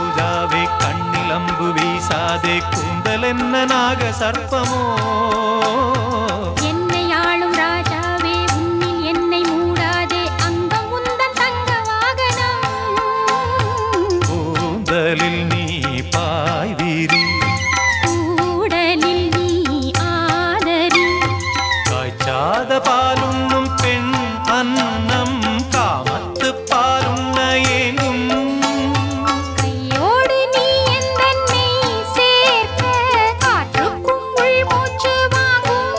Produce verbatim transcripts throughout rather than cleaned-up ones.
ரோஜாவே கண்ணில் அம்பு வீசாதே கூந்தல் என்ன நாக சர்ப்பமோ என்னை ஆளும் ராஜாவே உன்னில் என்னை மூடாதே அங்கம் உந்தன் தங்க வாகனம் கூந்தலில் நீ பாய்வீரி கூடலில் நீ ஆதரி காய்ச்சாத பாலுண்ணும் பெண் அன்னம் காமத்து பாலுண்ண ஏங்கும் கையோடு நீ எந்தன்னை சேர்க்க காற்றுக்கும் உள் மூச்சு வாங்கும்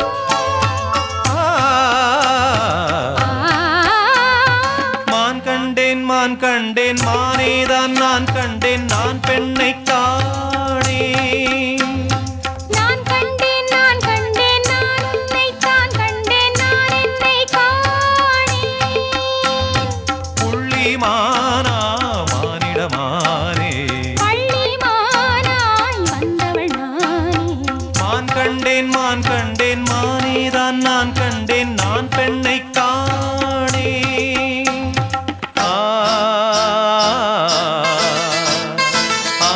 மான் கண்டேன் மான் கண்டேன் மானேதான் நான் கண்டேன் நான் பெண்ணை காணேன் நான் கண்டேன் நான் கண்டேன் நான் உன்னை தான் கண்டேன் நான் என்னை காணேன் புள்ளி மானா மானிடமானே பள்ளி மானாய் வந்தவள் நானே மான் கண்டேன் மான் கண்டேன் மானேதான் நான் கண்டேன் நான் பெண்ணை காணேன் ஆ ஆ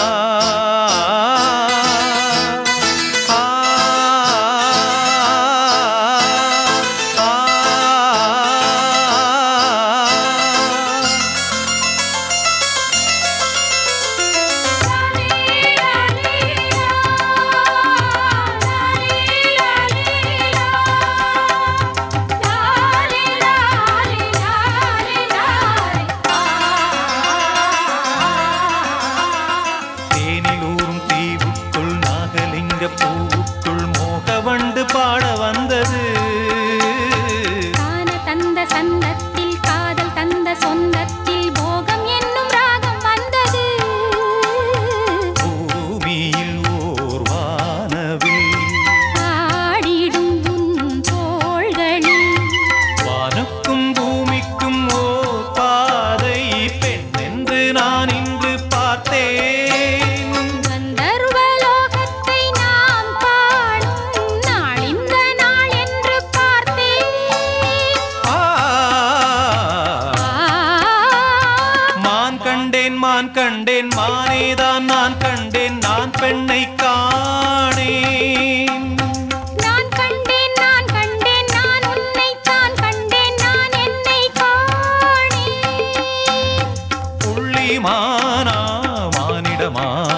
தேனிலூரும் தீவுக்குள் நாகலிங்க பூவுக்குள் மோகவண்டு பாட வந்தது காண தந்த சந்தத்தில் காதல் தந்த சொந்தத்தில் போகம் என்னும் ராகம் வந்தது பூமியில் ஓர் வானவில் ஆடிடும் உன் தோள்களில் வானுக்கும் பூமிக்கும் ஓர் பாதை பெண் என்று நான் இன்று பார்த்தேன் கந்தர்வலோகத்தை நாம் காணும் நாள் இந்த நாள் என்று பார்த்தேன் ஆ ஆ, மான் கண்டேன் மான் கண்டேன் மானேதான் நான் கண்டேன் நான் பெண்ணை காணேன் நான் கண்டேன் நான் கண்டேன் நான் உன்னை தான் கண்டேன் நான் என்னை காணேன் புள்ளி மானா மானிடமா